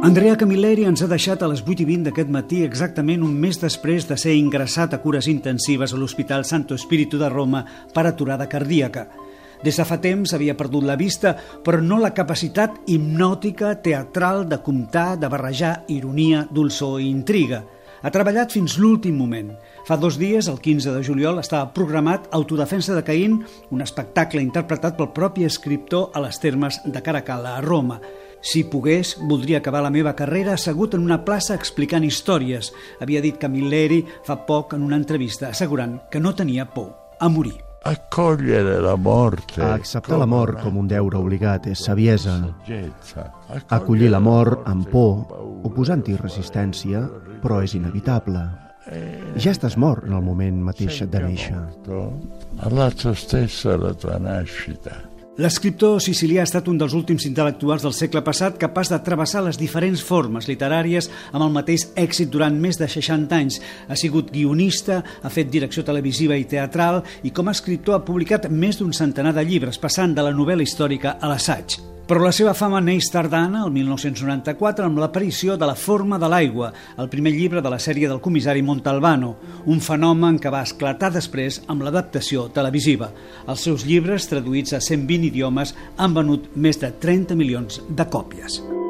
Andrea Camilleri ens ha deixat a les 8:20 d'aquest matí, exactament un mes després de ser ingressat a cures intensives a l'Hospital Santo Spirito de Roma per aturada cardíaca. Des de fa temps havia perdut la vista, però no la capacitat hipnòtica, teatral, de comptar, de barrejar ironia, dolçor i intriga. Ha treballat fins l'últim moment. Fa 2 dies, el 15 de juliol, estava programat Autodefensa de Caín, un espectacle interpretat pel propi escriptor a les termes de Caracalla, a Roma. Si pogués, voldria acabar la meva carrera assegut en una plaça explicant històries, havia dit Camilleri fa poc en una entrevista, assegurant que no tenia por a morir. Accogliere la morte. Acceptar la mort com un deure obligat és saviesa. Acollir la mort amb por, oposant-hi resistència, però és inevitable. Ja estàs mort en el moment mateix de néixer. All'atto stesso della tua nascita. L'escriptor sicilià ha estat un dels últims intel·lectuals del segle passat capaç de travessar les diferents formes literàries amb el mateix èxit durant més de 60 anys. Ha sigut guionista, ha fet direcció televisiva i teatral i com a escriptor ha publicat més d'un centenar de llibres, passant de la novel·la històrica a l'assaig. Però la seva fama neix tardana, el 1994, amb l'aparició de La forma de l'aigua, el primer llibre de la sèrie del comissari Montalbano, un fenomen que va esclatar després amb l'adaptació televisiva. Els seus llibres, traduïts a 120 idiomes, han venut més de 30 milions de còpies.